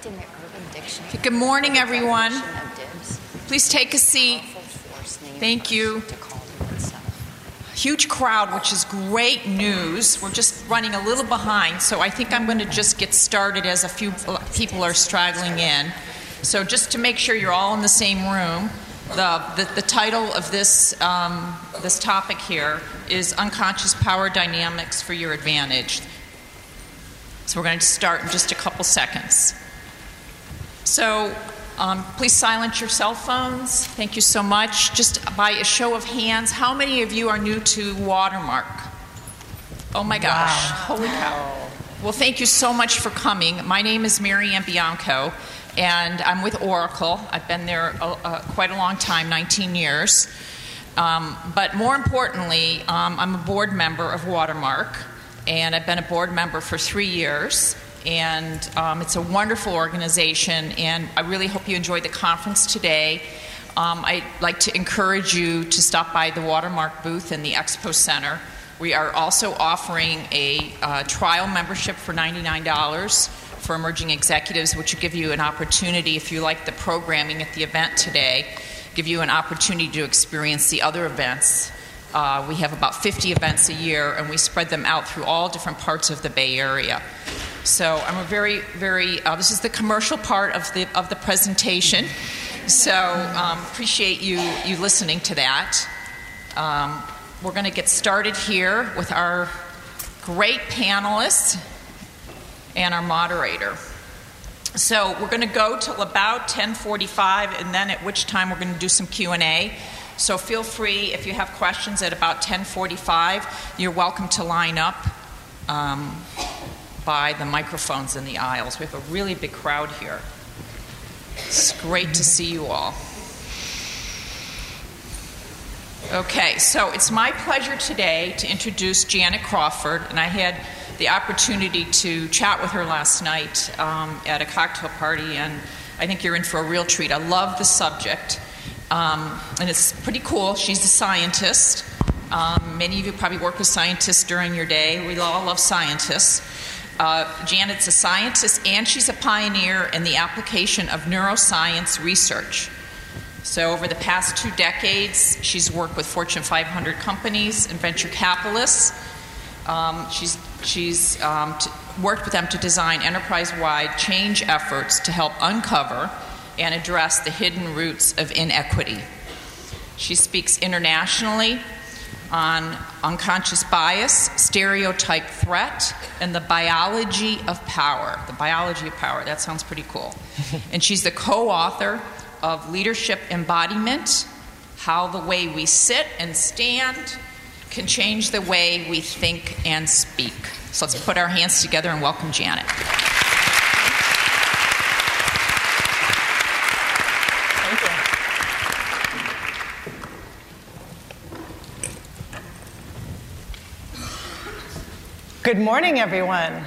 in the Urban Dictionary. Good morning, everyone. Please take a seat. Thank you. Huge crowd, which is great news. We're just running a little behind, so I think I'm going to just get started as a few people are straggling in. So just to make sure you're all in the same room, the title of this topic here is Unconscious Power Dynamics for Your Advantage. So we're going to start in just a couple seconds. So please silence your cell phones. Thank you so much. Just by a show of hands, how many of you are new to Watermark? Oh my gosh. Wow. Holy cow. Well, thank you so much for coming. My name is Mary Ann Bianco, and I'm with Oracle. I've been there quite a long time, 19 years. But more importantly, I'm a board member of Watermark, and I've been a board member for 3 years. And it's a wonderful organization, and I really hope you enjoyed the conference today. I'd like to encourage you to stop by the Watermark booth in the Expo Center. We are also offering a trial membership for $99 for emerging executives, which will give you an opportunity, if you like the programming at the event today, give you an opportunity to experience the other events. We have about 50 events a year, and we spread them out through all different parts of the Bay Area. So I'm a very, this is the commercial part of the presentation. So appreciate you listening to that. We're going to get started here with our great panelists and our moderator. So we're going to go till about 10:45, and then at which time we're going to do some Q&A. So feel free, if you have questions at about 10:45, you're welcome to line up by the microphones in the aisles. We have a really big crowd here. It's great to see you all. Okay, so it's my pleasure today to introduce Janet Crawford, and I had the opportunity to chat with her last night at a cocktail party, and I think you're in for a real treat. I love the subject, and it's pretty cool. She's a scientist. Many of you probably work with scientists during your day. We all love scientists. Janet's a scientist, and she's a pioneer in the application of neuroscience research. So over the past 2 decades, she's worked with Fortune 500 companies and venture capitalists. She's worked with them to design enterprise-wide change efforts to help uncover and address the hidden roots of inequity. She speaks internationally on unconscious bias, stereotype threat, and the biology of power. The biology of power, that sounds pretty cool. And she's the co-author of Leadership Embodiment, How the Way We Sit and Stand Can Change the Way We Think and Speak. So let's put our hands together and welcome Janet. Good morning, everyone.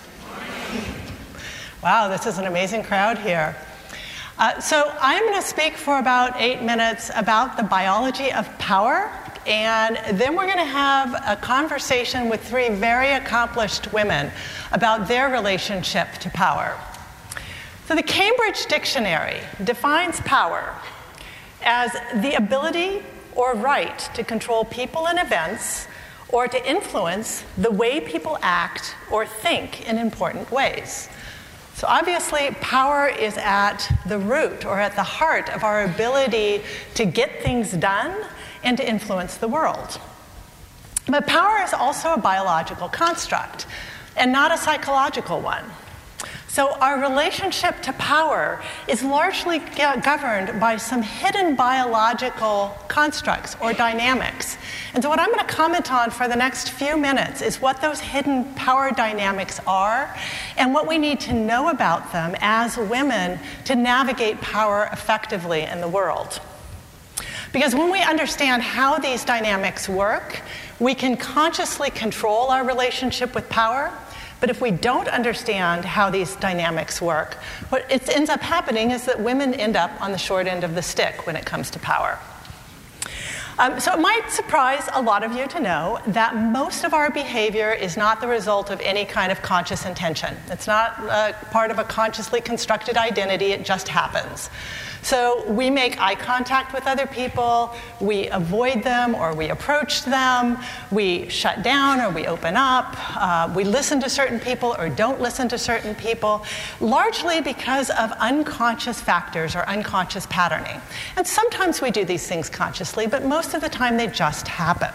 Wow, this is an amazing crowd here. So I'm going to speak for about 8 minutes about the biology of power, and then we're going to have a conversation with 3 very accomplished women about their relationship to power. So the Cambridge Dictionary defines power as the ability or right to control people and events, or to influence the way people act or think in important ways. So obviously, power is at the root or at the heart of our ability to get things done and to influence the world. But power is also a biological construct and not a psychological one. So our relationship to power is largely governed by some hidden biological constructs or dynamics. And so what I'm going to comment on for the next few minutes is what those hidden power dynamics are and what we need to know about them as women to navigate power effectively in the world. Because when we understand how these dynamics work, we can consciously control our relationship with power. But if we don't understand how these dynamics work, what ends up happening is that women end up on the short end of the stick when it comes to power. So it might surprise a lot of you to know that most of our behavior is not the result of any kind of conscious intention. It's not part of a consciously constructed identity, it just happens. So we make eye contact with other people, we avoid them or we approach them, we shut down or we open up, we listen to certain people or don't listen to certain people, largely because of unconscious factors or unconscious patterning. And sometimes we do these things consciously, but most of the time they just happen.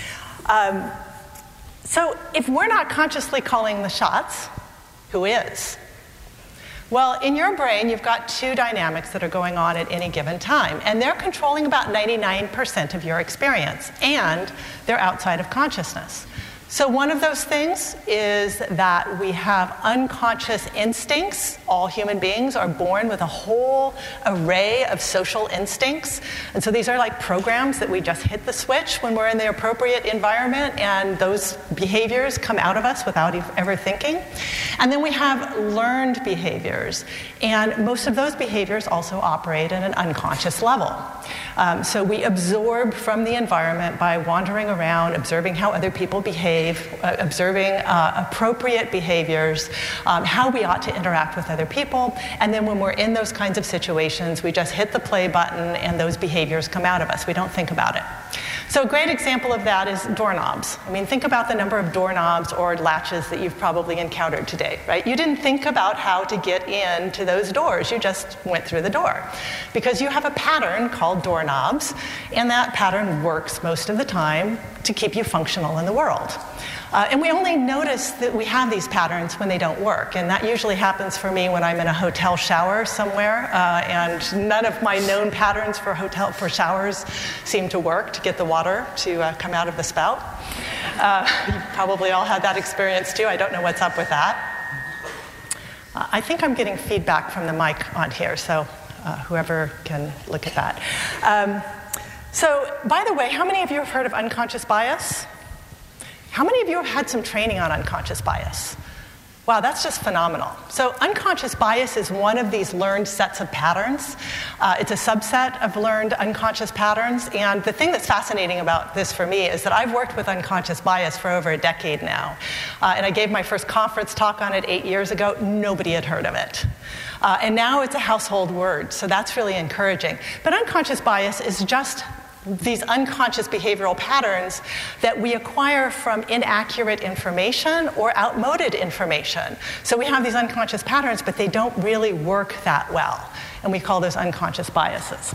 So if we're not consciously calling the shots, who is? Well, in your brain, you've got two dynamics that are going on at any given time, and they're controlling about 99% of your experience, and they're outside of consciousness. So one of those things is that we have unconscious instincts. All human beings are born with a whole array of social instincts. And so these are like programs that we just hit the switch when we're in the appropriate environment, and those behaviors come out of us without ever thinking. And then we have learned behaviors. And most of those behaviors also operate at an unconscious level. So we absorb from the environment by wandering around, observing how other people behave, observing appropriate behaviors, how we ought to interact with other people, and then when we're in those kinds of situations, we just hit the play button and those behaviors come out of us. We don't think about it. So a great example of that is doorknobs. I mean, think about the number of doorknobs or latches that you've probably encountered today, right? You didn't think about how to get into those doors. You just went through the door because you have a pattern called doorknobs, and that pattern works most of the time to keep you functional in the world. And we only notice that we have these patterns when they don't work. And that usually happens for me when I'm in a hotel shower somewhere, and none of my known patterns for showers seem to work to get the water to come out of the spout. You probably all had that experience too. I don't know what's up with that. I think I'm getting feedback from the mic on here, so whoever can look at that. So, by the way, how many of you have heard of unconscious bias? How many of you have had some training on unconscious bias? Wow, that's just phenomenal. So unconscious bias is one of these learned sets of patterns. It's a subset of learned unconscious patterns. And the thing that's fascinating about this for me is that I've worked with unconscious bias for over a decade now. And I gave my first conference talk on it 8 years ago. Nobody had heard of it. And now it's a household word. So that's really encouraging. But unconscious bias is just these unconscious behavioral patterns that we acquire from inaccurate information or outmoded information. So we have these unconscious patterns, but they don't really work that well. And we call those unconscious biases.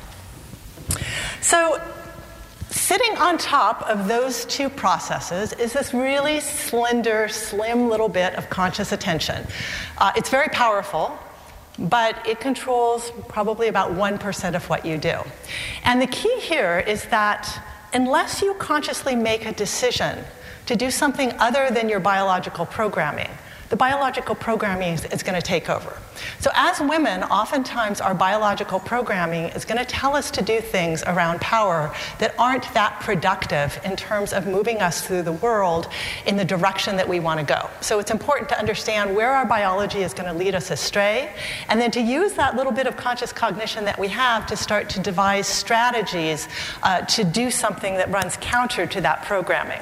So sitting on top of those two processes is this really slender, slim little bit of conscious attention. It's very powerful, but it controls probably about 1% of what you do. And the key here is that unless you consciously make a decision to do something other than your biological programming, the biological programming is going to take over. So as women, oftentimes our biological programming is going to tell us to do things around power that aren't that productive in terms of moving us through the world in the direction that we want to go. So it's important to understand where our biology is going to lead us astray, and then to use that little bit of conscious cognition that we have to start to devise strategies to do something that runs counter to that programming.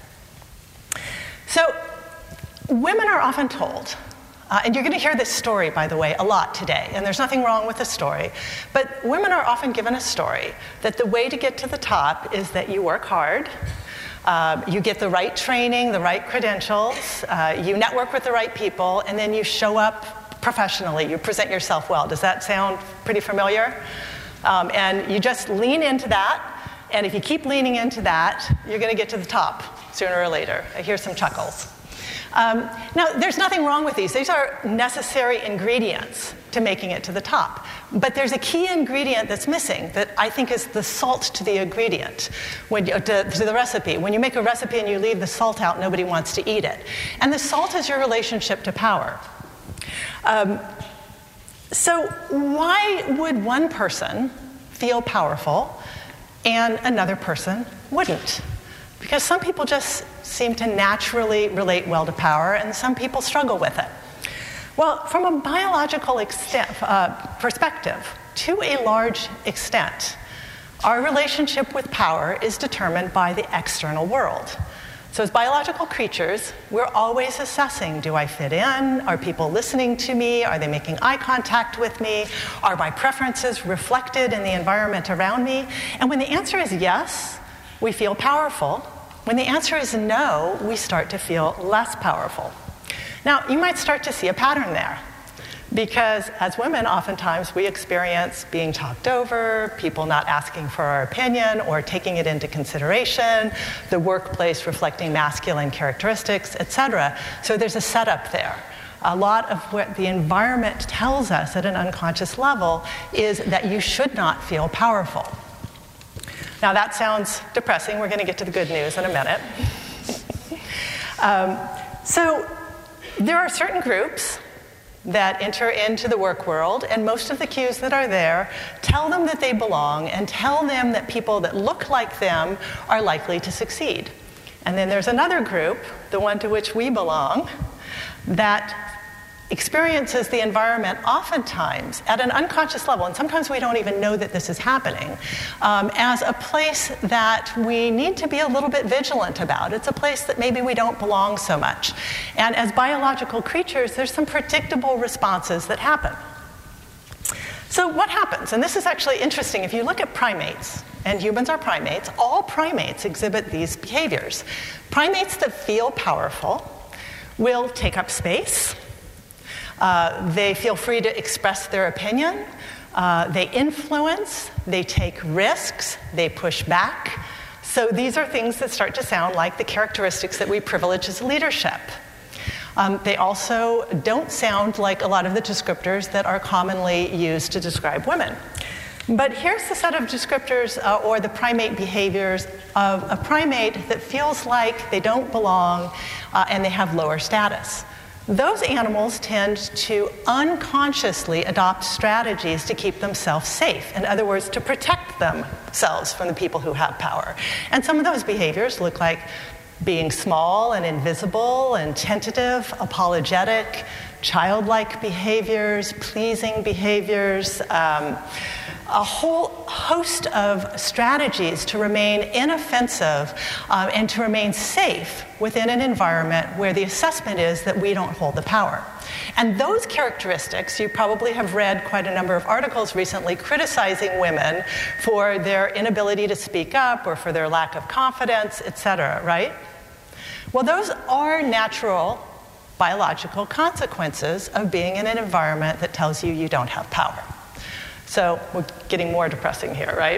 So women are often told, and you're going to hear this story, by the way, a lot today, and there's nothing wrong with the story, but women are often given a story that the way to get to the top is that you work hard, you get the right training, the right credentials, you network with the right people, and then you show up professionally, you present yourself well. Does that sound pretty familiar? And you just lean into that, and if you keep leaning into that, you're going to get to the top sooner or later. I hear some chuckles. Now, there's nothing wrong with these. These are necessary ingredients to making it to the top. But there's a key ingredient that's missing that I think is the salt to the ingredient, to the recipe. When you make a recipe and you leave the salt out, nobody wants to eat it. And the salt is your relationship to power. So why would one person feel powerful and another person wouldn't? Because some people just seem to naturally relate well to power, and some people struggle with it. Well, from a biological perspective, to a large extent, our relationship with power is determined by the external world. So as biological creatures, we're always assessing, do I fit in? Are people listening to me? Are they making eye contact with me? Are my preferences reflected in the environment around me? And when the answer is yes, we feel powerful. When the answer is no, we start to feel less powerful. Now, you might start to see a pattern there, because as women, oftentimes we experience being talked over, people not asking for our opinion or taking it into consideration, the workplace reflecting masculine characteristics, etc. So there's a setup there. A lot of what the environment tells us at an unconscious level is that you should not feel powerful. Now that sounds depressing. We're going to get to the good news in a minute. So there are certain groups that enter into the work world, and most of the cues that are there tell them that they belong and tell them that people that look like them are likely to succeed. And then there's another group, the one to which we belong, that experiences the environment oftentimes at an unconscious level, and sometimes we don't even know that this is happening, as a place that we need to be a little bit vigilant about. It's a place that maybe we don't belong so much. And as biological creatures, there's some predictable responses that happen. So what happens? And this is actually interesting. If you look at primates, and humans are primates, all primates exhibit these behaviors. Primates that feel powerful will take up space. They feel free to express their opinion. They influence. They take risks. They push back. So these are things that start to sound like the characteristics that we privilege as leadership. They also don't sound like a lot of the descriptors that are commonly used to describe women. But here's the set of descriptors or the primate behaviors of a primate that feels like they don't belong and they have lower status. Those animals tend to unconsciously adopt strategies to keep themselves safe. In other words, to protect themselves from the people who have power. And some of those behaviors look like being small and invisible and tentative, apologetic, childlike behaviors, pleasing behaviors, a whole host of strategies to remain inoffensive and to remain safe within an environment where the assessment is that we don't hold the power. And those characteristics, you probably have read quite a number of articles recently criticizing women for their inability to speak up or for their lack of confidence, etc., right? Well, those are natural biological consequences of being in an environment that tells you you don't have power. So we're getting more depressing here, right?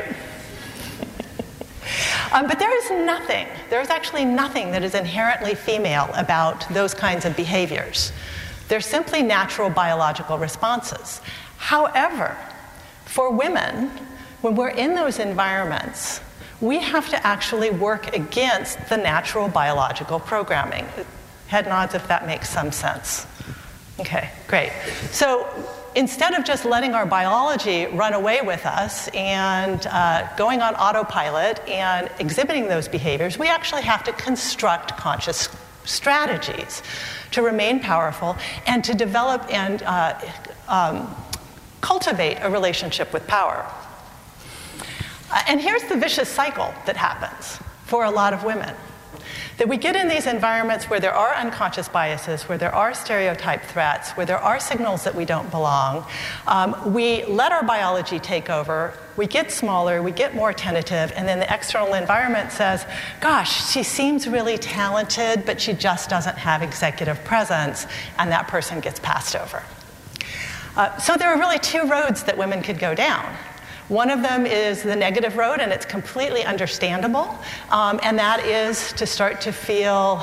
But there's actually nothing that is inherently female about those kinds of behaviors. They're simply natural biological responses. However, for women, when we're in those environments, we have to actually work against the natural biological programming. Head nods if that makes some sense. Okay, great. So instead of just letting our biology run away with us and going on autopilot and exhibiting those behaviors, we actually have to construct conscious strategies to remain powerful and to develop and cultivate a relationship with power. And here's the vicious cycle that happens for a lot of women. That we get in these environments where there are unconscious biases, where there are stereotype threats, where there are signals that we don't belong. We let our biology take over, we get smaller, we get more tentative, and then the external environment says, gosh, she seems really talented, but she just doesn't have executive presence, and that person gets passed over. So there are really two roads that women could go down. One of them is the negative road, and it's completely understandable, and that is to start to feel,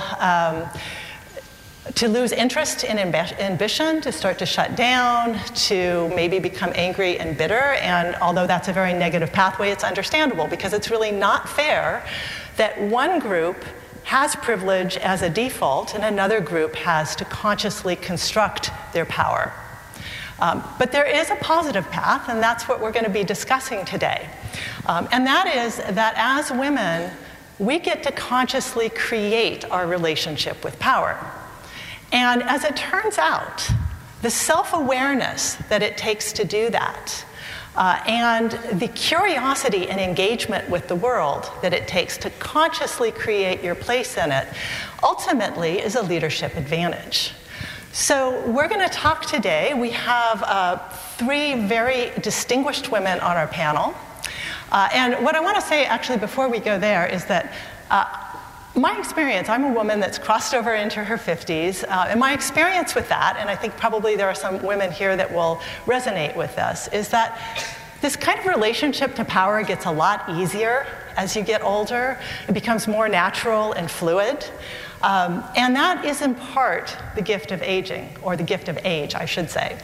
to lose interest in ambition, to start to shut down, to maybe become angry and bitter, and although that's a very negative pathway, it's understandable because it's really not fair that one group has privilege as a default and another group has to consciously construct their power. But there is a positive path, and that's what we're going to be discussing today. And that is that as women, we get to consciously create our relationship with power. And as it turns out, the self-awareness that it takes to do that and the curiosity and engagement with the world that it takes to consciously create your place in it ultimately is a leadership advantage. So we're going to talk today. We have 3 very distinguished women on our panel. And what I want to say actually before we go there is that my experience, I'm a woman that's crossed over into her 50s, and my experience with that, and I think probably there are some women here that will resonate with this, is that this kind of relationship to power gets a lot easier as you get older. It becomes more natural and fluid. And that is in part the gift of aging, or the gift of age, I should say.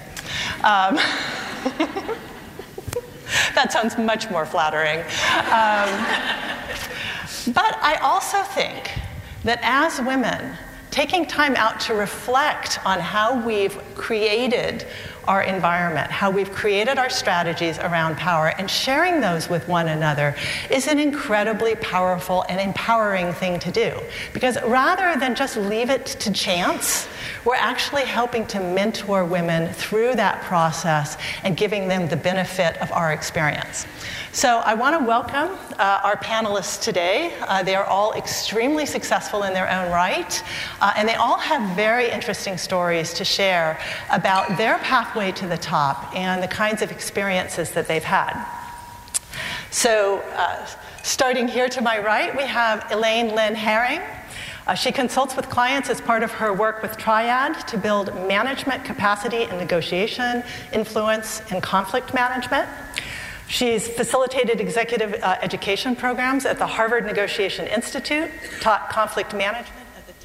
That sounds much more flattering. But I also think that as women, taking time out to reflect on how we've created our environment, how we've created our strategies around power, and sharing those with one another is an incredibly powerful and empowering thing to do. Because rather than just leave it to chance, we're actually helping to mentor women through that process and giving them the benefit of our experience. So I want to welcome our panelists today. They are all extremely successful in their own right, and they all have very interesting stories to share about their pathway to the top and the kinds of experiences that they've had. So starting here to my right, we have Elaine Lynn Herring. She consults with clients as part of her work with Triad to build management capacity in negotiation, influence, and conflict management. She's facilitated executive education programs at the Harvard Negotiation Institute, taught conflict management at the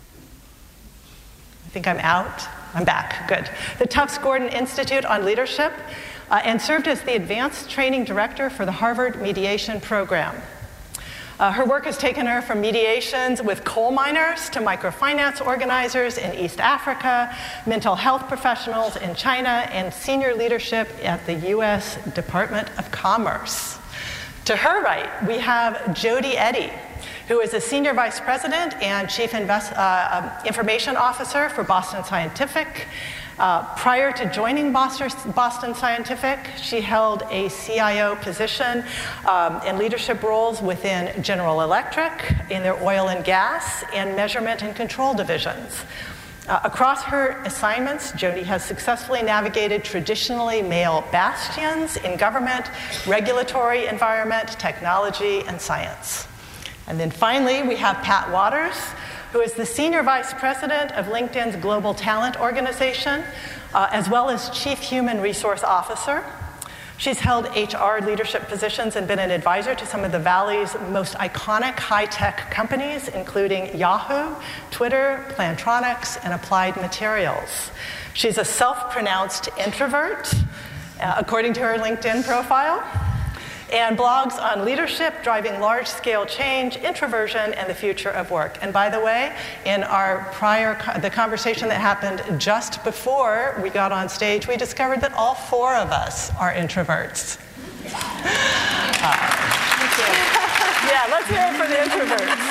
I think I'm out. I'm back. Good. The Tufts Gordon Institute on Leadership, and served as the Advanced Training Director for the Harvard Mediation Program. Her work has taken her from mediations with coal miners to microfinance organizers in East Africa, mental health professionals in China, and senior leadership at the U.S. Department of Commerce. To her right, we have Jody Eddy, who is a Senior Vice President and Chief Information Officer for Boston Scientific. Prior to joining Boston Scientific, she held a CIO position in leadership roles within General Electric in their oil and gas and measurement and control divisions. Across her assignments, Jody has successfully navigated traditionally male bastions in government, regulatory environment, technology, and science. And then finally, we have Pat Waters, who is the Senior Vice President of LinkedIn's Global Talent Organization, as well as Chief Human Resource Officer. She's held HR leadership positions and been an advisor to some of the Valley's most iconic high-tech companies, including Yahoo, Twitter, Plantronics, and Applied Materials. She's a self-pronounced introvert, according to her LinkedIn profile, and blogs on leadership, driving large-scale change, introversion, and the future of work. And by the way, in our the conversation that happened just before we got on stage, we discovered that all 4 of us are introverts. Yeah, let's hear it for the introverts.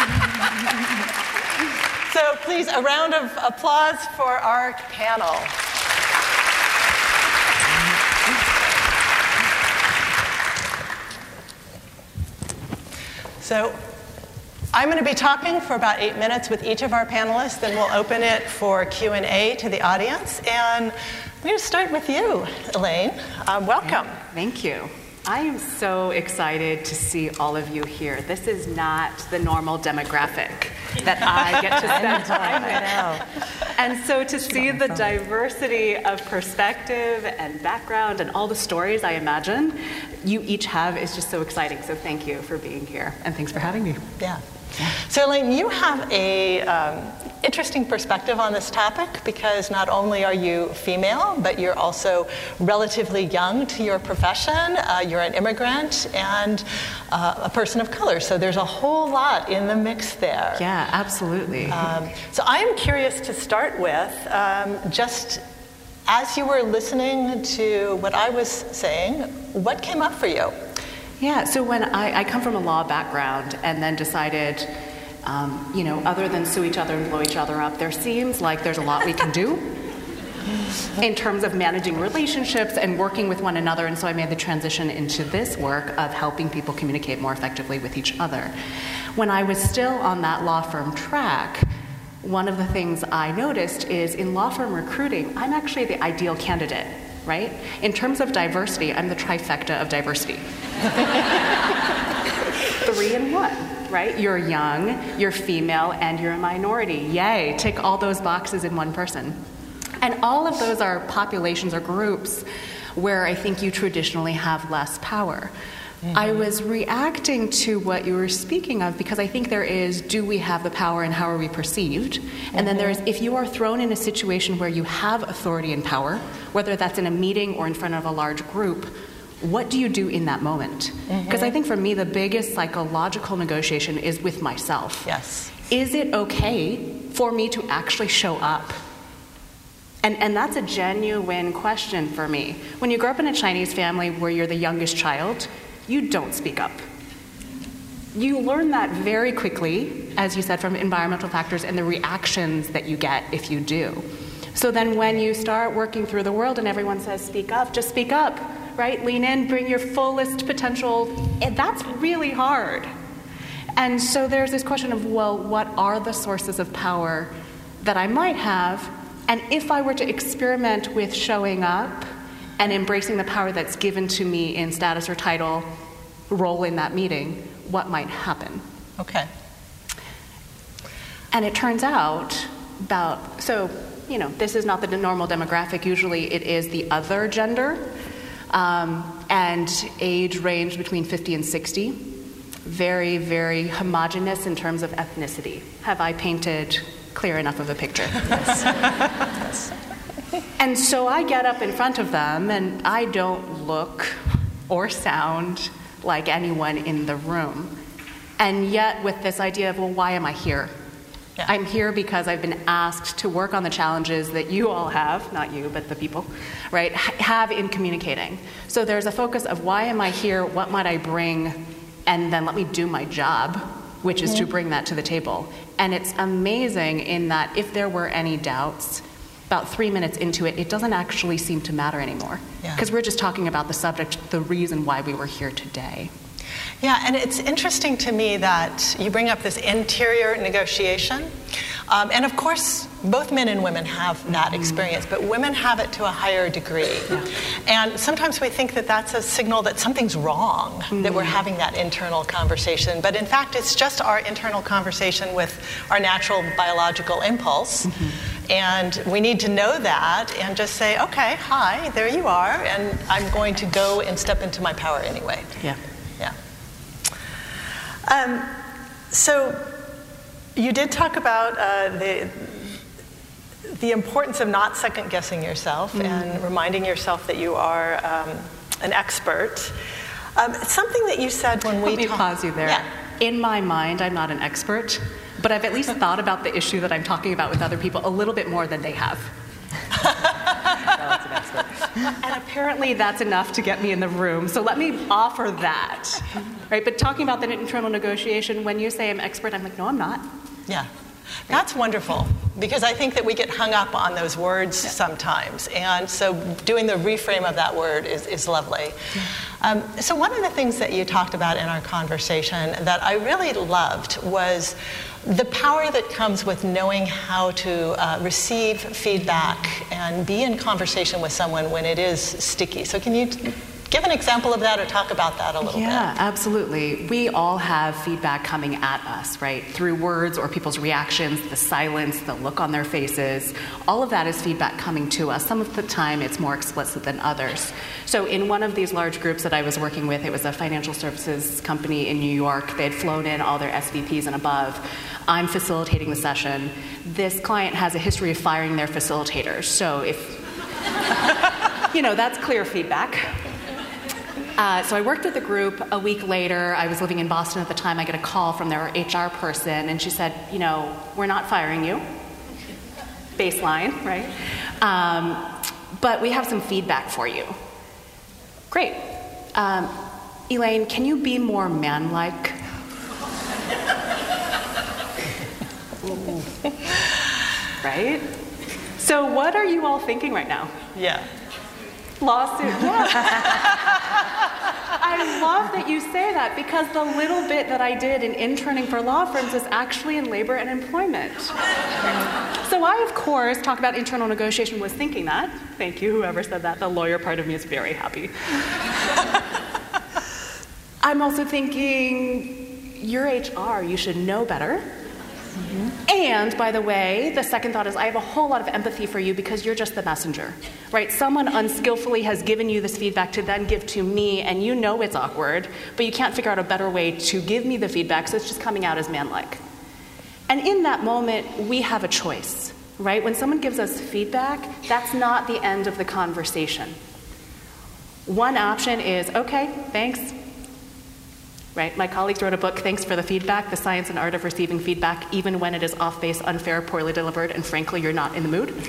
So please, a round of applause for our panel. So I'm going to be talking for about 8 minutes with each of our panelists, then we'll open it for Q&A to the audience. And we're going to start with you, Elaine. Welcome. Thank you. I am so excited to see all of you here. This is not the normal demographic that I get to spend time with. And so to see the diversity of perspective and background and all the stories I imagine you each have is just so exciting. So thank you for being here, and thanks for having me. Yeah. So Elaine, you have a interesting perspective on this topic because not only are you female, but you're also relatively young to your profession. You're an immigrant and a person of color. So there's a whole lot in the mix there. Yeah, absolutely. So I am curious to start with just as you were listening to what I was saying, what came up for you? Yeah, so when I come from a law background and then decided, other than sue each other and blow each other up, there seems like there's a lot we can do. in terms of managing relationships and working with one another. And so I made the transition into this work of helping people communicate more effectively with each other. When I was still on that law firm track, one of the things I noticed is in law firm recruiting, I'm actually the ideal candidate, right? In terms of diversity, I'm the trifecta of diversity. 3 in 1, right? You're young, you're female, and you're a minority. Yay, tick all those boxes in one person. And all of those are populations or groups where I think you traditionally have less power. I was reacting to what you were speaking of because I think there is, do we have the power and how are we perceived? And then there is, if you are thrown in a situation where you have authority and power, whether that's in a meeting or in front of a large group, what do you do in that moment? Because I think for me, the biggest psychological negotiation is with myself. Yes. Is it okay for me to actually show up? And that's a genuine question for me. When you grow up in a Chinese family where you're the youngest child, you don't speak up. You learn that very quickly, as you said, from environmental factors and the reactions that you get if you do. So then when you start working through the world and everyone says, speak up, just speak up, right? Lean in, bring your fullest potential. And that's really hard. And so there's this question of, well, what are the sources of power that I might have? And if I were to experiment with showing up and embracing the power that's given to me in status or title, role in that meeting, what might happen? Okay. And it turns out this is not the normal demographic. Usually it is the other gender, and age range between 50 and 60. Very, very homogeneous in terms of ethnicity. Have I painted clear enough of a picture? Yes. And so I get up in front of them, and I don't look or sound like anyone in the room. And yet with this idea of, well, why am I here? Yeah. I'm here because I've been asked to work on the challenges that you all have, not you, but the people, right, have in communicating. So there's a focus of why am I here, what might I bring, and then let me do my job, which is to bring that to the table. And it's amazing in that if there were any doubts, about 3 minutes into it, it doesn't actually seem to matter anymore. Because we're just talking about the subject, the reason why we were here today. Yeah, and it's interesting to me that you bring up this interior negotiation. And of course, both men and women have that experience, but women have it to a higher degree. Yeah. And sometimes we think that that's a signal that something's wrong, that we're having that internal conversation. But in fact, it's just our internal conversation with our natural biological impulse. And we need to know that and just say, okay, hi, there you are, and I'm going to go and step into my power anyway. Yeah. Yeah. So you did talk about the importance of not second-guessing yourself and reminding yourself that you are an expert. Something that you said when we Let me pause you there. Yeah. In my mind, I'm not an expert, but I've at least thought about the issue that I'm talking about with other people a little bit more than they have. And apparently that's enough to get me in the room. So let me offer that. Right? But talking about the internal negotiation, when you say I'm expert, I'm like, no, I'm not. Yeah. That's wonderful, because I think that we get hung up on those words sometimes. And so doing the reframe of that word is lovely. So one of the things that you talked about in our conversation that I really loved was the power that comes with knowing how to receive feedback and be in conversation with someone when it is sticky. So can you give an example of that or talk about that a little bit? Yeah, absolutely. We all have feedback coming at us, right? Through words or people's reactions, the silence, the look on their faces. All of that is feedback coming to us. Some of the time it's more explicit than others. So in one of these large groups that I was working with, it was a financial services company in New York. They had flown in all their SVPs and above. I'm facilitating the session. This client has a history of firing their facilitators. So if, that's clear feedback. So I worked with the group. A week later, I was living in Boston at the time. I get a call from their HR person, and she said, we're not firing you. Baseline, right? But we have some feedback for you. Great. Elaine, can you be more man-like? Right? So what are you all thinking right now? Yeah. Lawsuit. Yeah. I love that you say that, because the little bit that I did in interning for law firms is actually in labor and employment. So I, of course, talk about internal negotiation, was thinking that. Thank you, whoever said that. The lawyer part of me is very happy. I'm also thinking, you're HR, you should know better. And, by the way, the second thought is I have a whole lot of empathy for you because you're just the messenger, right? Someone unskillfully has given you this feedback to then give to me, and you know it's awkward, but you can't figure out a better way to give me the feedback, so it's just coming out as manlike. And in that moment, we have a choice, right? When someone gives us feedback, that's not the end of the conversation. One option is, okay, thanks. Right? My colleagues wrote a book, Thanks for the Feedback, The Science and Art of Receiving Feedback, Even When It Is Off Base, Unfair, Poorly Delivered, and Frankly, You're Not in the Mood.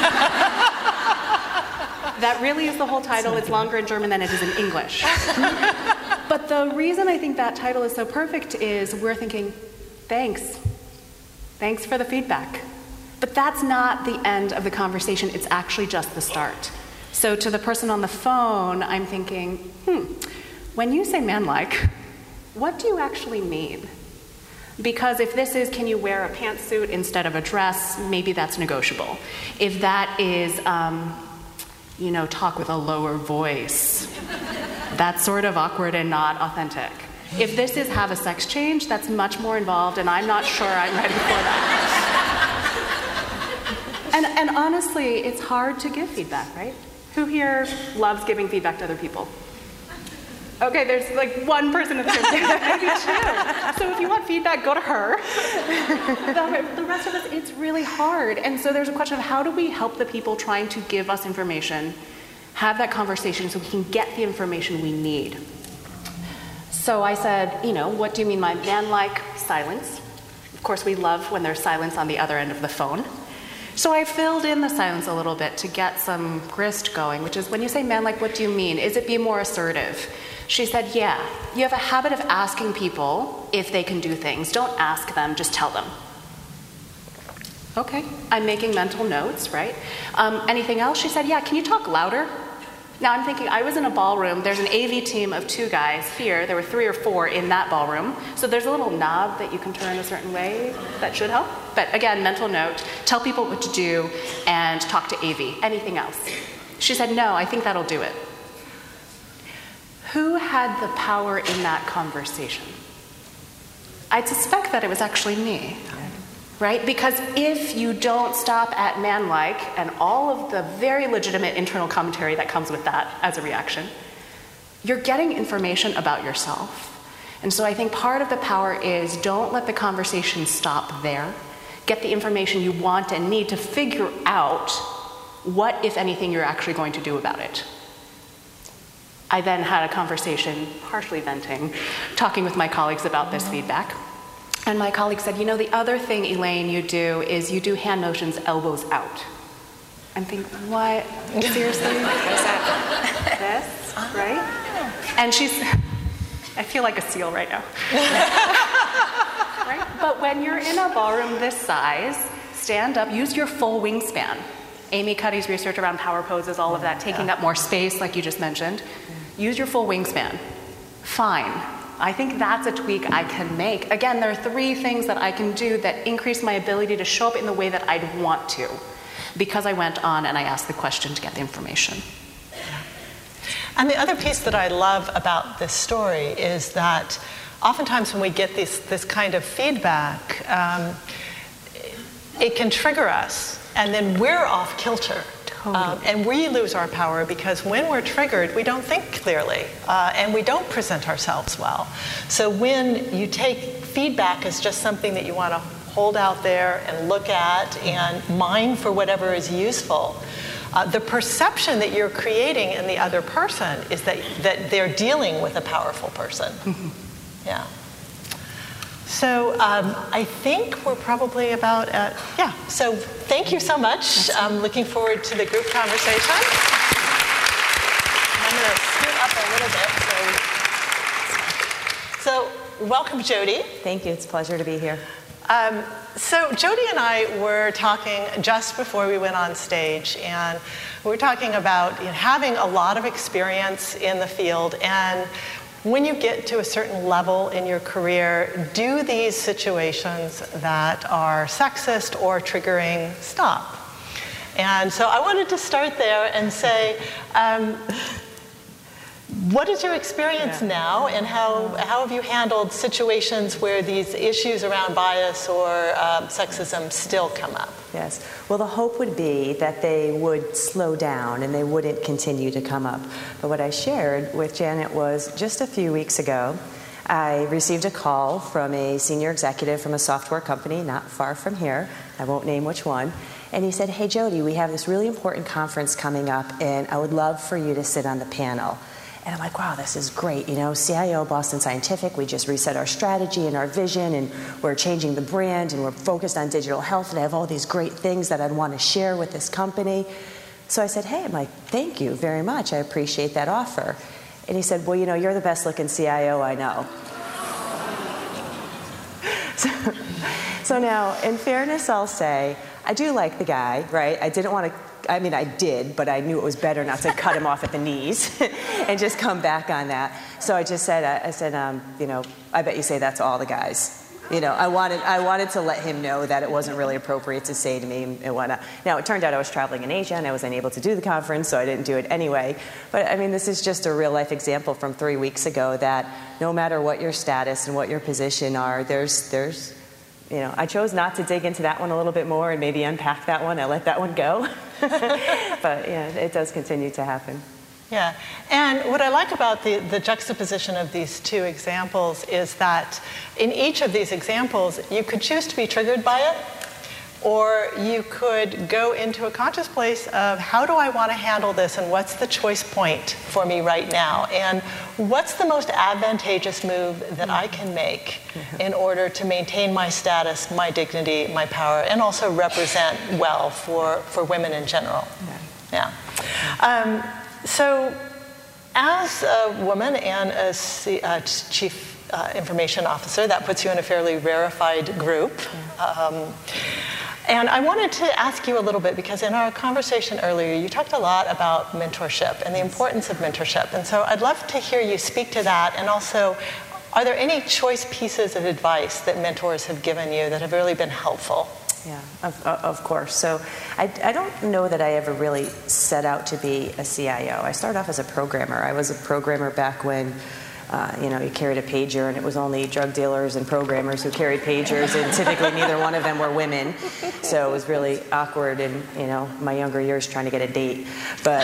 That really is the whole title. It's longer in German than it is in English. But the reason I think that title is so perfect is we're thinking, thanks. Thanks for the feedback. But that's not the end of the conversation. It's actually just the start. So to the person on the phone, I'm thinking, when you say manlike, what do you actually mean? Because if this is, can you wear a pantsuit instead of a dress, maybe that's negotiable. If that is, talk with a lower voice, that's sort of awkward and not authentic. If this is have a sex change, that's much more involved, and I'm not sure I'm ready for that. And honestly, it's hard to give feedback, right? Who here loves giving feedback to other people? Okay, there's like one person in the room, maybe two. So if you want feedback, go to her. The rest of us, it's really hard. And so there's a question of how do we help the people trying to give us information, have that conversation so we can get the information we need. So I said, what do you mean by manlike? Silence. Of course, we love when there's silence on the other end of the phone. So I filled in the silence a little bit to get some grist going, which is when you say manlike, what do you mean? Is it be more assertive? She said, yeah, you have a habit of asking people if they can do things. Don't ask them, just tell them. Okay, I'm making mental notes, right? Anything else? She said, yeah, can you talk louder? Now I'm thinking, I was in a ballroom. There's an AV team of 2 guys here. There were 3 or 4 in that ballroom. So there's a little knob that you can turn a certain way that should help. But again, mental note, tell people what to do and talk to AV. Anything else? She said, no, I think that'll do it. Who had the power in that conversation? I'd suspect that it was actually me, right? Because if you don't stop at manlike and all of the very legitimate internal commentary that comes with that as a reaction, you're getting information about yourself. And so I think part of the power is don't let the conversation stop there. Get the information you want and need to figure out what, if anything, you're actually going to do about it. I then had a conversation, partially venting, talking with my colleagues about this feedback. And my colleague said, the other thing, Elaine, you do is you do hand motions, elbows out. I'm thinking, what? Seriously? What is that? This, right? And I feel like a seal right now. Right? But when you're in a ballroom this size, stand up, use your full wingspan. Amy Cuddy's research around power poses, all of that, taking up more space, like you just mentioned. Use your full wingspan. Fine. I think that's a tweak I can make. Again, there are 3 things that I can do that increase my ability to show up in the way that I'd want to, because I went on and I asked the question to get the information. And the other piece that I love about this story is that oftentimes when we get this kind of feedback, it can trigger us, and then we're off kilter. And we lose our power because when we're triggered, we don't think clearly, and we don't present ourselves well. So when you take feedback as just something that you want to hold out there and look at and mine for whatever is useful, the perception that you're creating in the other person is that they're dealing with a powerful person. Yeah. So I think we're probably about at, so thank you so much. I'm looking forward to the group conversation. I'm going to scoot up a little bit. So welcome, Jody. Thank you. It's a pleasure to be here. So Jody and I were talking just before we went on stage, and we were talking about having a lot of experience in the field, and when you get to a certain level in your career, do these situations that are sexist or triggering stop? And so I wanted to start there and say, what is your experience now, and how have you handled situations where these issues around bias or sexism still come up? Yes. Well, the hope would be that they would slow down and they wouldn't continue to come up. But what I shared with Janet was just a few weeks ago, I received a call from a senior executive from a software company not far from here. I won't name which one. And he said, "Hey, Jody, we have this really important conference coming up, and I would love for you to sit on the panel." And I'm like, wow, this is great. CIO, Boston Scientific, we just reset our strategy and our vision, and we're changing the brand, and we're focused on digital health, and I have all these great things that I'd want to share with this company. So I said, hey, I'm like, thank you very much. I appreciate that offer. And he said, well, you're the best looking CIO I know. So now, in fairness, I'll say, I do like the guy, right? I did, but I knew it was better not to cut him off at the knees and just come back on that. So I just said, I bet you say that to all the guys. I wanted to let him know that it wasn't really appropriate to say to me and whatnot. Now, it turned out I was traveling in Asia and I was unable to do the conference, so I didn't do it anyway. But this is just a real life example from 3 weeks ago that no matter what your status and what your position are, there's I chose not to dig into that one a little bit more and maybe unpack that one. I let that one go. But it does continue to happen. Yeah, and what I like about the juxtaposition of these two examples is that in each of these examples, you could choose to be triggered by it, or you could go into a conscious place of how do I want to handle this, and what's the choice point for me right now, and what's the most advantageous move that I can make in order to maintain my status, my dignity, my power, and also represent well for women in general. Yeah. So as a woman and as chief information officer, that puts you in a fairly rarefied group. And I wanted to ask you a little bit, because in our conversation earlier, you talked a lot about mentorship and the importance of mentorship. And so I'd love to hear you speak to that. And also, are there any choice pieces of advice that mentors have given you that have really been helpful? Yeah, of course. So I don't know that I ever really set out to be a CIO. I started off as a programmer. I was a programmer back when you carried a pager, and it was only drug dealers and programmers who carried pagers, and typically neither one of them were women. So it was really awkward in, my younger years trying to get a date. But,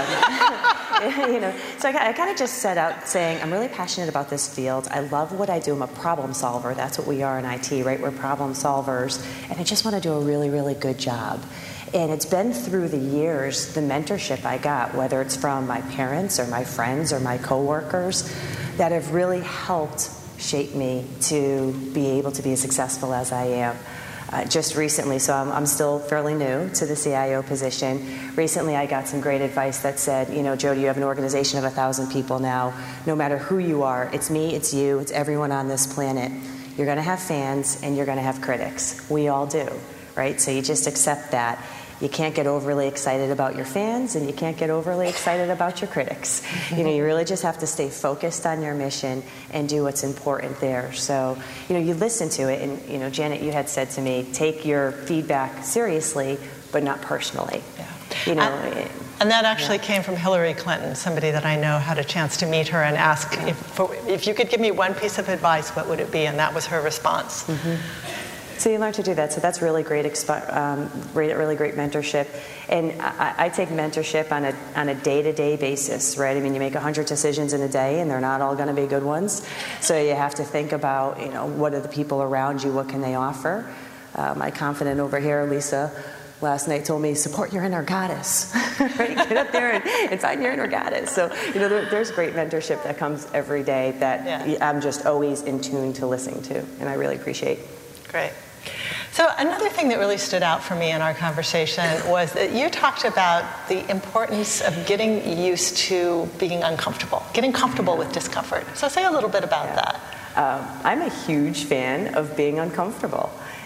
so I kind of just set out saying, I'm really passionate about this field. I love what I do. I'm a problem solver. That's what we are in IT, right? We're problem solvers. And I just want to do a really, really good job. And it's been through the years, the mentorship I got, whether it's from my parents or my friends or my coworkers, that have really helped shape me to be able to be as successful as I am. Just recently, so I'm still fairly new to the CIO position. Recently, I got some great advice that said, Jody, you have an organization of 1,000 people now. No matter who you are, it's me, it's you, it's everyone on this planet. You're going to have fans and you're going to have critics. We all do, right? So you just accept that. You can't get overly excited about your fans, and you can't get overly excited about your critics. You really just have to stay focused on your mission and do what's important there. So, you listen to it, and, Janet, you had said to me, take your feedback seriously, but not personally. Yeah. And that actually came from Hillary Clinton, somebody that I know had a chance to meet her and ask, if you could give me one piece of advice, what would it be? And that was her response. Mm-hmm. So you learn to do that. So that's really great, really great mentorship. And I take mentorship on a day-to-day basis, right? You make 100 decisions in a day, and they're not all going to be good ones. So you have to think about, what are the people around you? What can they offer? My confidant over here, Lisa, last night told me, support your inner goddess. Right? Get up there and find your inner goddess. So, there's great mentorship that comes every day that I'm just always in tune to listening to, and I really appreciate. Great. So another thing that really stood out for me in our conversation was that you talked about the importance of getting used to being uncomfortable, getting comfortable with discomfort. So say a little bit about that. I'm a huge fan of being uncomfortable.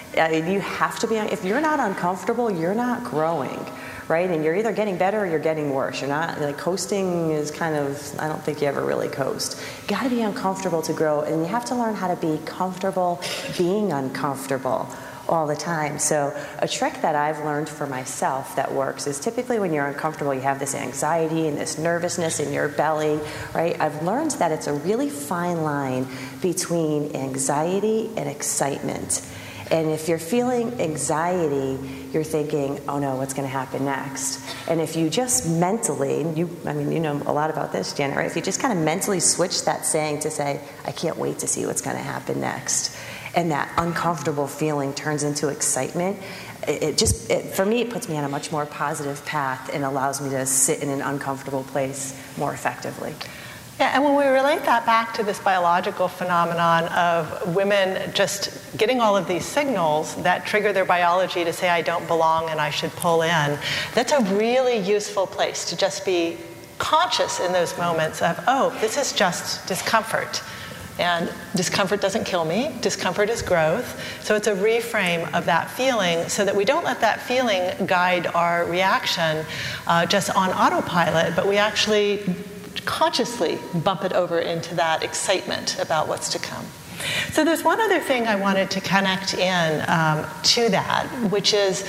You have to be, if you're not uncomfortable, you're not growing, right? And you're either getting better or you're getting worse. You're not, like, coasting is kind of, I don't think you ever really coast. You got to be uncomfortable to grow, and you have to learn how to be comfortable being uncomfortable all the time. So a trick that I've learned for myself that works is typically when you're uncomfortable, you have this anxiety and this nervousness in your belly, right? I've learned that it's a really fine line between anxiety and excitement. And if you're feeling anxiety, you're thinking, oh no, what's going to happen next? And if you just mentally, you know a lot about this, Janet, right? If you just kind of mentally switch that saying to say, I can't wait to see what's going to happen next, and that uncomfortable feeling turns into excitement, for me, it puts me on a much more positive path and allows me to sit in an uncomfortable place more effectively. Yeah, and when we relate that back to this biological phenomenon of women just getting all of these signals that trigger their biology to say, I don't belong and I should pull in, that's a really useful place to just be conscious in those moments of, oh, this is just discomfort. And discomfort doesn't kill me. Discomfort is growth. So it's a reframe of that feeling so that we don't let that feeling guide our reaction just on autopilot, but we actually consciously bump it over into that excitement about what's to come. So there's one other thing I wanted to connect in to that, which is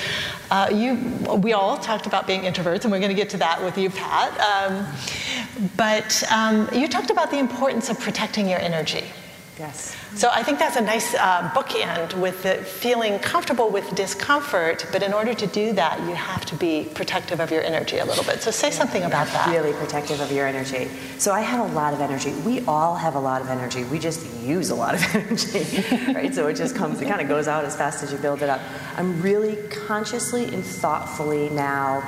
we all talked about being introverts, and we're going to get to that with you, Pat. But you talked about the importance of protecting your energy. Yes. So I think that's a nice bookend with the feeling comfortable with discomfort, but in order to do that, you have to be protective of your energy a little bit. So say something about that. Really protective of your energy. So I have a lot of energy. We all have a lot of energy. We just use a lot of energy, right? So it kind of goes out as fast as you build it up. I'm really consciously and thoughtfully now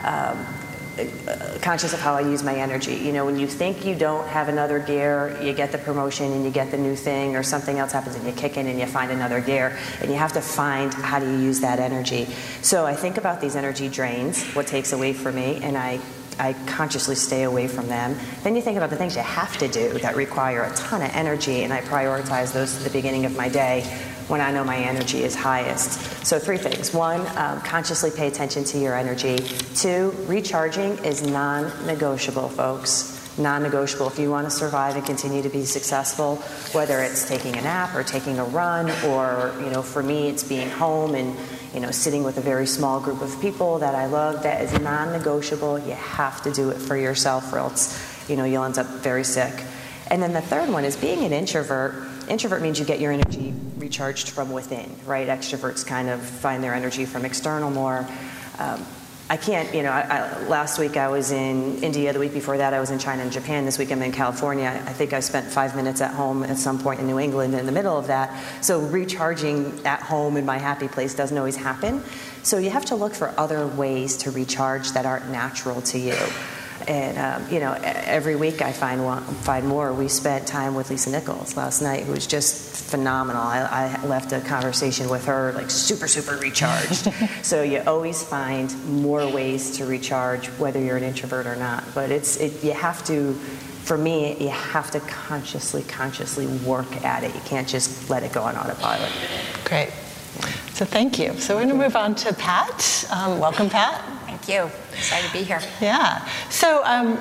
conscious of how I use my energy. You know, when you think you don't have another gear, you get the promotion and you get the new thing, or something else happens and you kick in and you find another gear, and you have to find how do you use that energy. So I think about these energy drains, what takes away from me, and I consciously stay away from them. Then you think about the things you have to do that require a ton of energy, and I prioritize those at the beginning of my day when I know my energy is highest. So 3 things. 1, consciously pay attention to your energy. 2, recharging is non-negotiable, folks. Non-negotiable. If you want to survive and continue to be successful, whether it's taking a nap or taking a run, or, you know, for me, it's being home and, you know, sitting with a very small group of people that I love, that is non-negotiable. You have to do it for yourself, or else, you know, you'll end up very sick. And then the 3rd one is being an introvert. Introvert means you get your energy recharged from within, right? Extroverts kind of find their energy from external more. I can't, you know, last week I was in India. The week before that I was in China and Japan. This week I'm in California. I think I spent 5 minutes at home at some point in New England in the middle of that. So recharging at home in my happy place doesn't always happen. So you have to look for other ways to recharge that aren't natural to you. And, you know, every week I find more. We spent time with Lisa Nichols last night, who was just phenomenal. I left a conversation with her like super, super recharged. So you always find more ways to recharge, whether you're an introvert or not. But you have to, for me, you have to consciously work at it. You can't just let it go on autopilot. Great. So thank you. So we're going to move on to Pat. Welcome, Pat. Thank you. Excited to be here. Yeah. So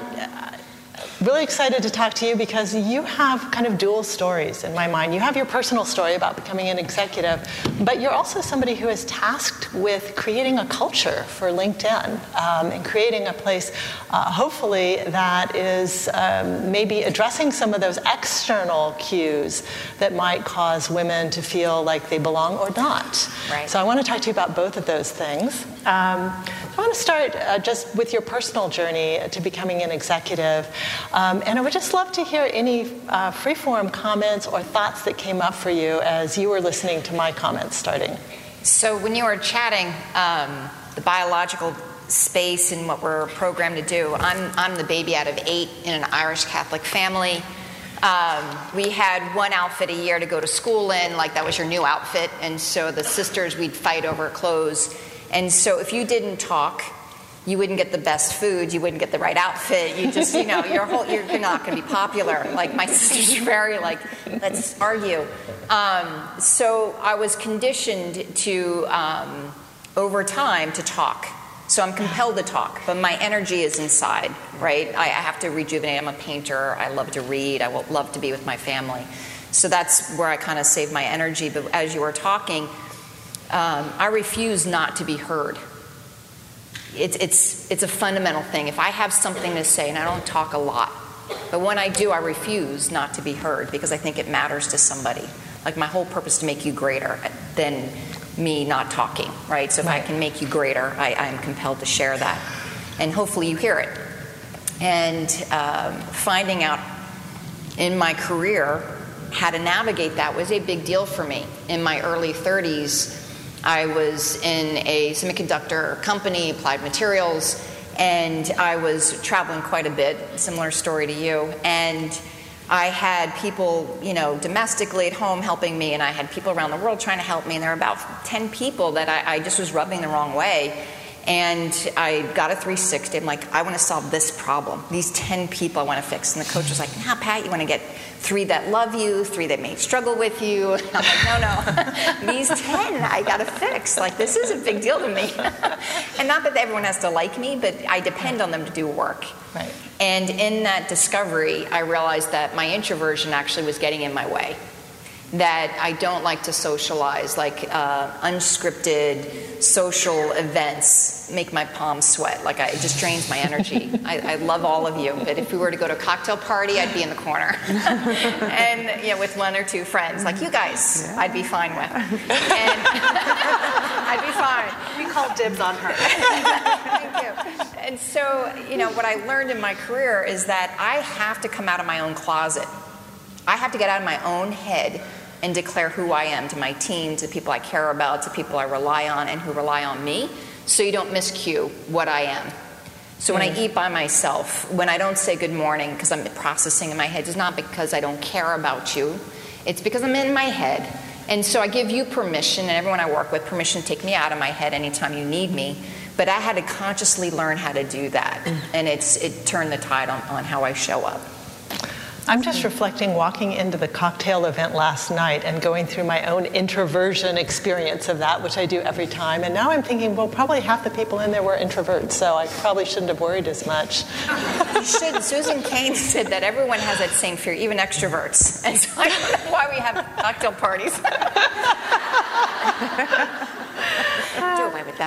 really excited to talk to you because you have kind of dual stories in my mind. You have your personal story about becoming an executive, but you're also somebody who is tasked with creating a culture for LinkedIn and creating a place, hopefully, that is maybe addressing some of those external cues that might cause women to feel like they belong or not. Right. So I want to talk to you about both of those things. I want to start just with your personal journey to becoming an executive. And I would just love to hear any free-form comments or thoughts that came up for you as you were listening to my comments starting. So when you were chatting the biological space and what we're programmed to do, I'm the baby out of 8 in an Irish Catholic family. We had one outfit a year to go to school in, like that was your new outfit. And so the sisters, we'd fight over clothes. And so if you didn't talk, you wouldn't get the best food, you wouldn't get the right outfit, you just, you're not going to be popular. Like, my sister's very like, let's argue. So I was conditioned to, over time, to talk. So I'm compelled to talk, but my energy is inside, right? I have to rejuvenate. I'm a painter. I love to read. I love to be with my family. So that's where I kind of save my energy. But as you were talking, I refuse not to be heard. It's a fundamental thing. If I have something to say, and I don't talk a lot, but when I do, I refuse not to be heard because I think it matters to somebody. Like, my whole purpose is to make you greater than me not talking, right? So if I can make you greater, I am compelled to share that. And hopefully you hear it. And finding out in my career how to navigate that was a big deal for me. In my early 30s, I was in a semiconductor company, Applied Materials, and I was traveling quite a bit, similar story to you. And I had people, domestically at home helping me, and I had people around the world trying to help me, and there were about 10 people that I just was rubbing the wrong way. And I got a 360. I'm like, I want to solve this problem. These 10 people I want to fix. And the coach was like, nah, Pat, you want to get 3 that love you, 3 that may struggle with you. And I'm like, no. These 10 I got to fix. Like, this is a big deal to me. And not that everyone has to like me, but I depend on them to do work. Right. And in that discovery, I realized that my introversion actually was getting in my way. That I don't like to socialize, like unscripted social events make my palms sweat. Like, it just drains my energy. I love all of you, but if we were to go to a cocktail party, I'd be in the corner. And with 1 or 2 friends, like you guys, I'd be fine with. And I'd be fine. We call dibs on her. Thank you. And so, what I learned in my career is that I have to come out of my own closet. I have to get out of my own head and declare who I am to my team, to people I care about, to people I rely on and who rely on me, so you don't miscue what I am. So when I eat by myself, when I don't say good morning because I'm processing in my head, it's not because I don't care about you. It's because I'm in my head. And so I give you permission, and everyone I work with, permission to take me out of my head anytime you need me. But I had to consciously learn how to do that. And it turned the tide on how I show up. I'm just reflecting walking into the cocktail event last night and going through my own introversion experience of that, which I do every time. And now I'm thinking, well, probably half the people in there were introverts, so I probably shouldn't have worried as much. You should. Susan Cain said that everyone has that same fear, even extroverts. And so I don't know why we have cocktail parties. Do away with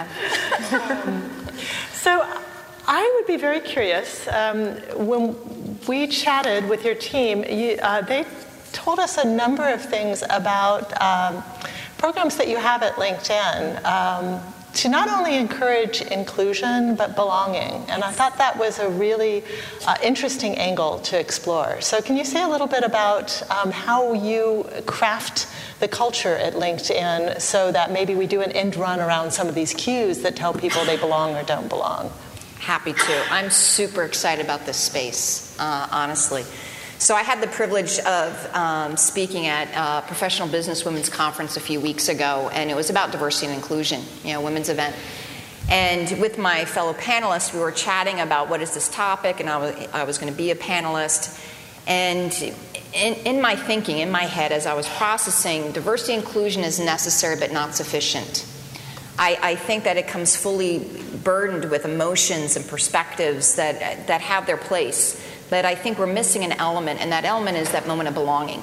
that. So I would be very curious, when we chatted with your team, they told us a number of things about programs that you have at LinkedIn to not only encourage inclusion, but belonging. And I thought that was a really interesting angle to explore. So can you say a little bit about how you craft the culture at LinkedIn so that maybe we do an end run around some of these cues that tell people they belong or don't belong? Happy to. I'm super excited about this space, honestly. So I had the privilege of speaking at Professional Business Women's Conference a few weeks ago, and it was about diversity and inclusion, women's event. And with my fellow panelists, we were chatting about what is this topic, and I was going to be a panelist. And in my thinking, in my head, as I was processing, diversity and inclusion is necessary but not sufficient. I think that it comes fully burdened with emotions and perspectives that have their place, that I think we're missing an element, and that element is that moment of belonging.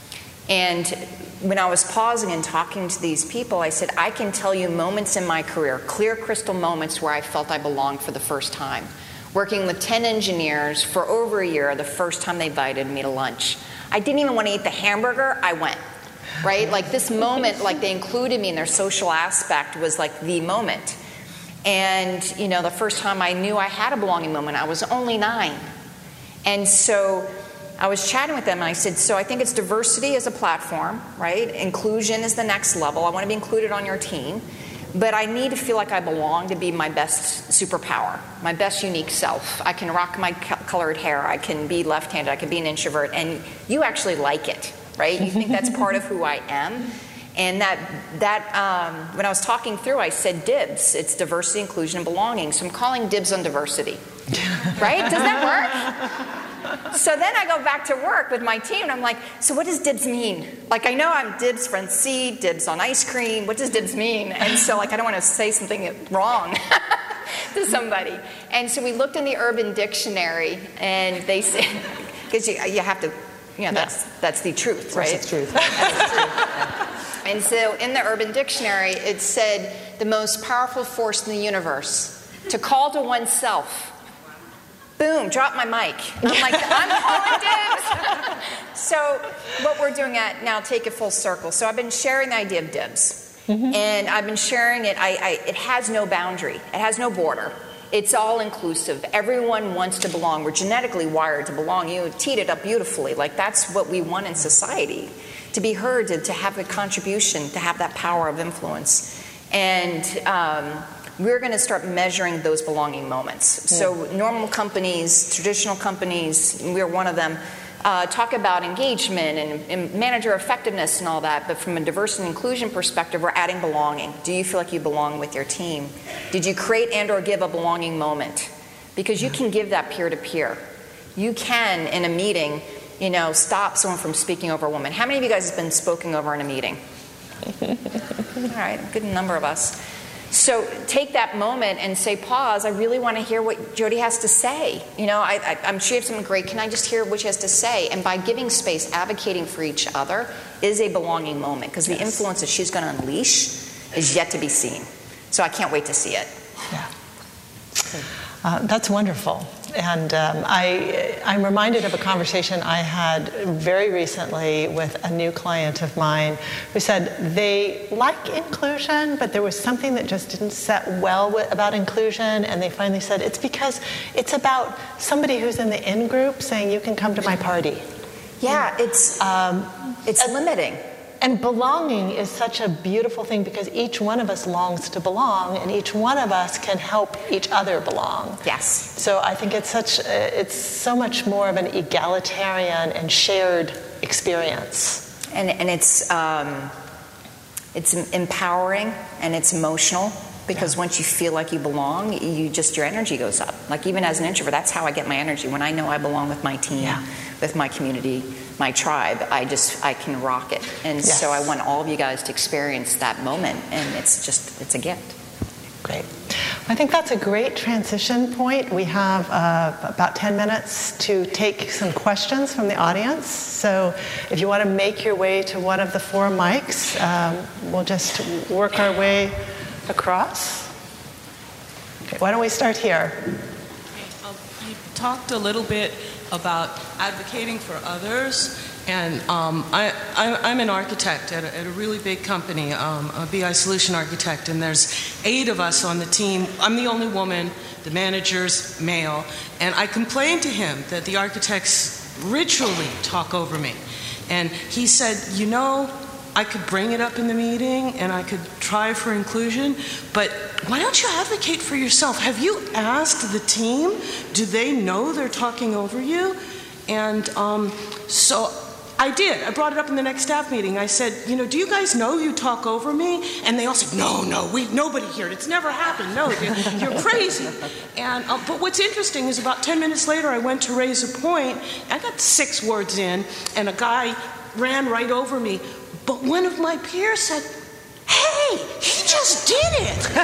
And when I was pausing and talking to these people, I said, I can tell you moments in my career, clear crystal moments where I felt I belonged for the first time. Working with 10 engineers for over a year, the first time they invited me to lunch. I didn't even want to eat the hamburger, I went. Right? Like, this moment, like, they included me in their social aspect was like the moment. And, the first time I knew I had a belonging moment, I was only 9. And so I was chatting with them, and I said, so I think it's diversity as a platform, right? Inclusion is the next level. I want to be included on your team. But I need to feel like I belong to be my best superpower, my best unique self. I can rock my colored hair. I can be left-handed. I can be an introvert. And you actually like it. Right? You think that's part of who I am. And that when I was talking through, I said DIBS. It's diversity, inclusion, and belonging. So I'm calling dibs on diversity. Right? Does that work? So then I go back to work with my team, and I'm like, so what does DIBS mean? Like, I know I'm dibs front seat, dibs on ice cream. What does DIBS mean? And so, like, I don't want to say something wrong to somebody. And so we looked in the Urban Dictionary, and they said, because you have to, that's the truth, right? That's the truth. And so in the Urban Dictionary, it said the most powerful force in the universe, to call to oneself. Boom, drop my mic. I'm like, I'm calling dibs. So what we're doing now, take it full circle. So I've been sharing the idea of dibs. And I've been sharing it. It has no boundary. It has no border. It's all inclusive. Everyone wants to belong. We're genetically wired to belong. You teed it up beautifully. Like, that's what we want in society. To be heard, to have a contribution, to have that power of influence. And we're going to start measuring those belonging moments. Yeah. So normal companies, traditional companies, we're one of them, talk about engagement and manager effectiveness and all that, but from a diversity and inclusion perspective, we're adding belonging. Do you feel like you belong with your team? Did you create and or give a belonging moment? Because you can give that peer-to-peer. You can, in a meeting, stop someone from speaking over a woman. How many of you guys have been spoken over in a meeting? All right, a good number of us. So take that moment and say, pause, I really want to hear what Jody has to say. I'm sure you have something great. Can I just hear what she has to say? And by giving space, advocating for each other is a belonging moment, because the influence that she's going to unleash is yet to be seen. So I can't wait to see it. Yeah. That's wonderful. And I'm reminded of a conversation I had very recently with a new client of mine who said they like inclusion, but there was something that just didn't set well about inclusion, and they finally said it's because it's about somebody who's in the in-group saying you can come to my party. Yeah, it's limiting. And belonging is such a beautiful thing, because each one of us longs to belong, and each one of us can help each other belong. Yes. So I think it's so much more of an egalitarian and shared experience. And it's empowering, and it's emotional, because once you feel like you belong, your energy goes up. Like, even as an introvert, that's how I get my energy. When I know I belong with my team, with my community, my tribe, I can rock it. And so I want all of you guys to experience that moment, and it's a gift. Great. I think that's a great transition point. We have about 10 minutes to take some questions from the audience. So if you want to make your way to one of the 4 mics, we'll just work our way across. Okay, why don't we start here? You talked a little bit about advocating for others, and I'm an architect at a really big company, a BI solution architect, and there's 8 of us on the team. I'm the only woman, the manager's male, and I complained to him that the architects ritually talk over me. And he said, I could bring it up in the meeting and I could try for inclusion, but why don't you advocate for yourself? Have you asked the team? Do they know they're talking over you? And so I did. I brought it up in the next staff meeting. I said, do you guys know you talk over me? And they all said, no, nobody here. It's never happened. No, you're crazy. And but what's interesting is about 10 minutes later, I went to raise a point. I got 6 words in, and a guy ran right over me. But one of my peers said, hey, he just did it.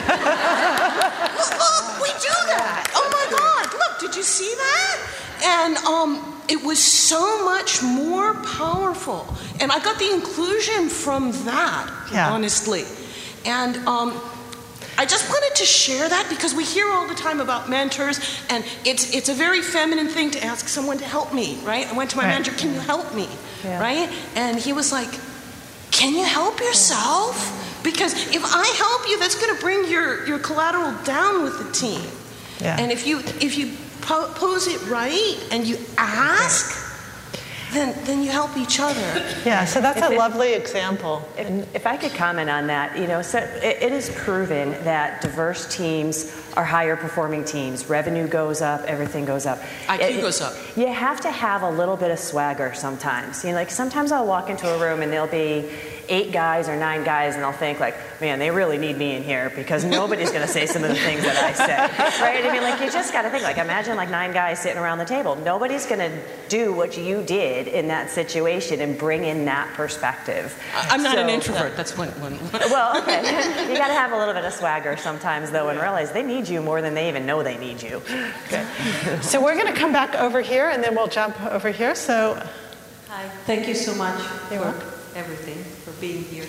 Look, we do that. Oh my God, look, did you see that? And it was so much more powerful. And I got the inclusion from that, honestly. And I just wanted to share that, because we hear all the time about mentors, and it's a very feminine thing to ask someone to help me, right? I went to my manager, can you help me, right? And he was like, can you help yourself? Because if I help you, that's going to bring your collateral down with the team. Yeah. And if you pose it right and you ask, then you help each other. Yeah, so that's a lovely example. If I could comment on that, so it is proven that diverse teams are higher performing teams. Revenue goes up, everything goes up. IQ goes up. You have to have a little bit of swagger sometimes. Like, sometimes I'll walk into a room and there'll be 8 guys or 9 guys, and they'll think like, man, they really need me in here because nobody's going to say some of the things that I say, right? I mean, like, you just got to think, like, imagine like 9 guys sitting around the table. Nobody's going to do what you did in that situation and bring in that perspective. I'm not an introvert. That's one. Well, okay. You got to have a little bit of swagger sometimes, though, and realize they need you more than they even know they need you. Okay. So we're going to come back over here, and then we'll jump over here. So, hi. Thank you so much for everything, for being here.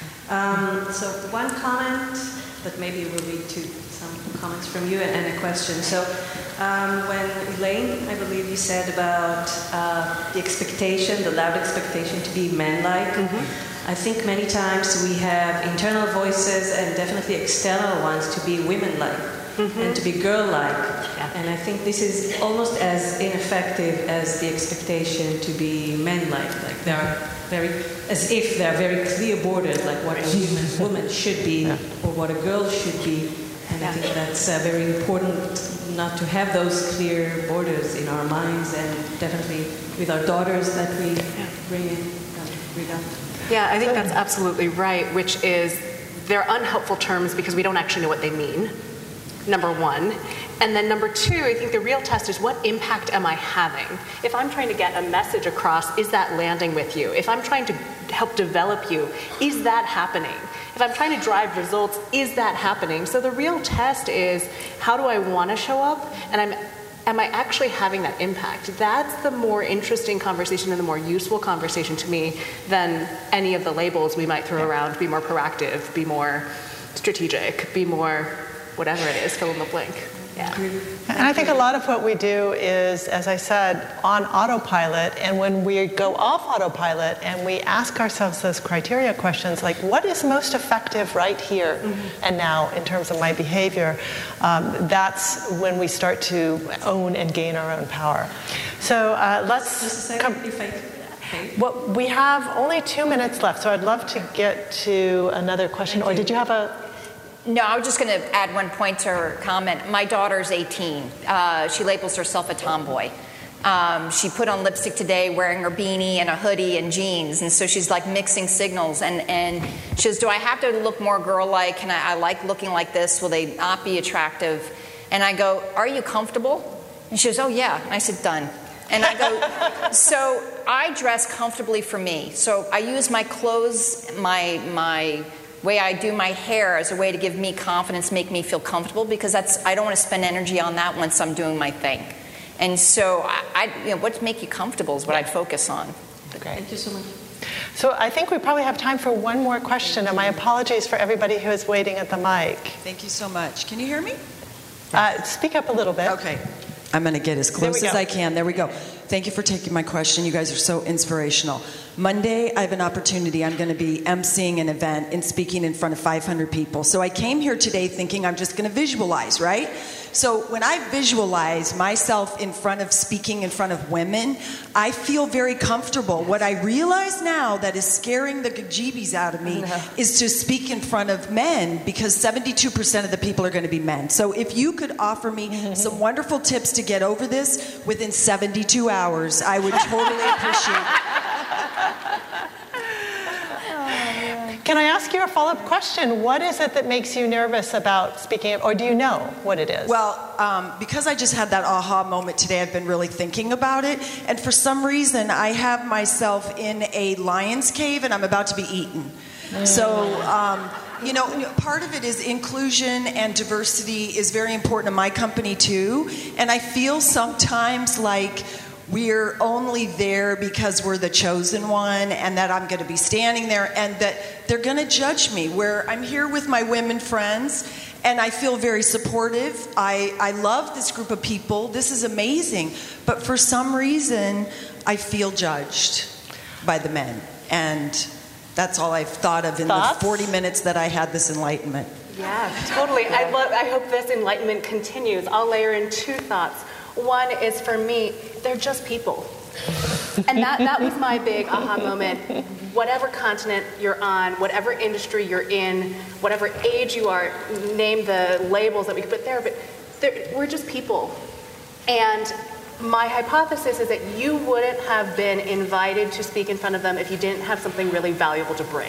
So one comment, but maybe it will lead to some comments from you and a question. So when Elaine, I believe you said about the expectation, the loud expectation to be man-like, I think many times we have internal voices and definitely external ones to be women-like and to be girl-like. And I think this is almost as ineffective as the expectation to be men-like. Like there are as if there are very clear borders, like what a woman should be or what a girl should be. And I think that's very important not to have those clear borders in our minds, and definitely with our daughters that we bring in. Yeah, I think that's absolutely right, which is they're unhelpful terms because we don't actually know what they mean, number one. And then number 2, I think the real test is what impact am I having? If I'm trying to get a message across, is that landing with you? If I'm trying to help develop you, is that happening? If I'm trying to drive results, is that happening? So the real test is, how do I want to show up? And am I actually having that impact? That's the more interesting conversation and the more useful conversation to me than any of the labels we might throw around. Be more proactive, be more strategic, be more whatever it is, fill in the blank. Yeah. And I think a lot of what we do is, as I said, on autopilot. And when we go off autopilot and we ask ourselves those criteria questions, like what is most effective right here and now in terms of my behavior, that's when we start to own and gain our own power. So let's come. Well, we have only 2 minutes left, so I'd love to get to another question. Or did you have a... No, I was just going to add one point to her comment. My daughter's 18. She labels herself a tomboy. She put on lipstick today wearing her beanie and a hoodie and jeans, and so she's like mixing signals. And she says, do I have to look more girl-like? Can I like looking like this? Will they not be attractive? And I go, are you comfortable? And she goes, oh, yeah. And I said, done. And I go, so I dress comfortably for me. So I use my clothes, my way I do my hair as a way to give me confidence, make me feel comfortable, because I don't want to spend energy on that once I'm doing my thing. And so what make you comfortable is what I'd focus on. Okay. Thank you so much. So I think we probably have time for one more question, and my apologies for everybody who is waiting at the mic. Thank you so much. Can you hear me? Speak up a little bit. Okay. I'm going to get as close as I can. There we go. Thank you for taking my question. You guys are so inspirational. Monday, I have an opportunity. I'm going to be emceeing an event and speaking in front of 500 people. So I came here today thinking I'm just going to visualize, right? So when I visualize myself speaking in front of women, I feel very comfortable. What I realize now that is scaring the jeebies out of me is to speak in front of men, because 72% of the people are going to be men. So if you could offer me some wonderful tips to get over this within 72 hours, I would totally appreciate it. Can I ask you a follow-up question? What is it that makes you nervous about speaking, or do you know what it is? Well, because I just had that aha moment today, I've been really thinking about it. And for some reason, I have myself in a lion's cave and I'm about to be eaten. So, part of it is inclusion and diversity is very important in my company too. And I feel sometimes like we're only there because we're the chosen one, and that I'm going to be standing there and that they're going to judge me, where I'm here with my women friends and I feel very supportive. I love this group of people. This is amazing. But for some reason, I feel judged by the men. And that's all I've thought of in the 40 minutes that I had this enlightenment. Yeah, totally. I hope this enlightenment continues. I'll layer in 2 thoughts. One is, for me, they're just people. And that was my big aha moment. Whatever continent you're on, whatever industry you're in, whatever age you are, name the labels that we could put there, but we're just people. And my hypothesis is that you wouldn't have been invited to speak in front of them if you didn't have something really valuable to bring.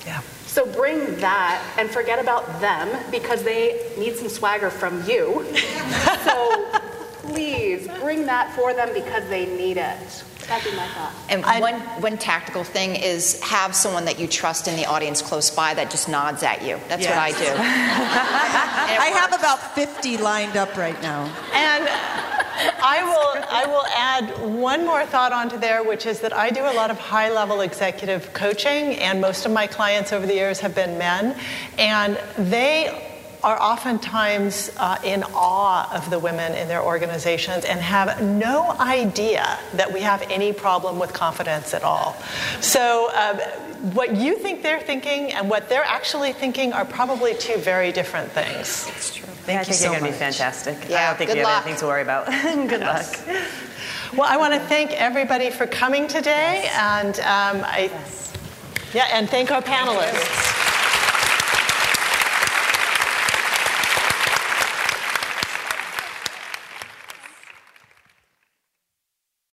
Yeah. So bring that and forget about them because they need some swagger from you. So please bring that for them because they need it. That'd be my thought. And one tactical thing is have someone that you trust in the audience close by that just nods at you. That's what I do. I have about 50 lined up right now. And I will add one more thought onto there, which is that I do a lot of high-level executive coaching, and most of my clients over the years have been men, and they are oftentimes in awe of the women in their organizations and have no idea that we have any problem with confidence at all. So what you think they're thinking and what they're actually thinking are probably two very different things. That's true. I think you're going to be fantastic. Yeah, I don't think you have anything to worry about. Good luck. Well, I want to thank everybody for coming today, and and thank our panelists.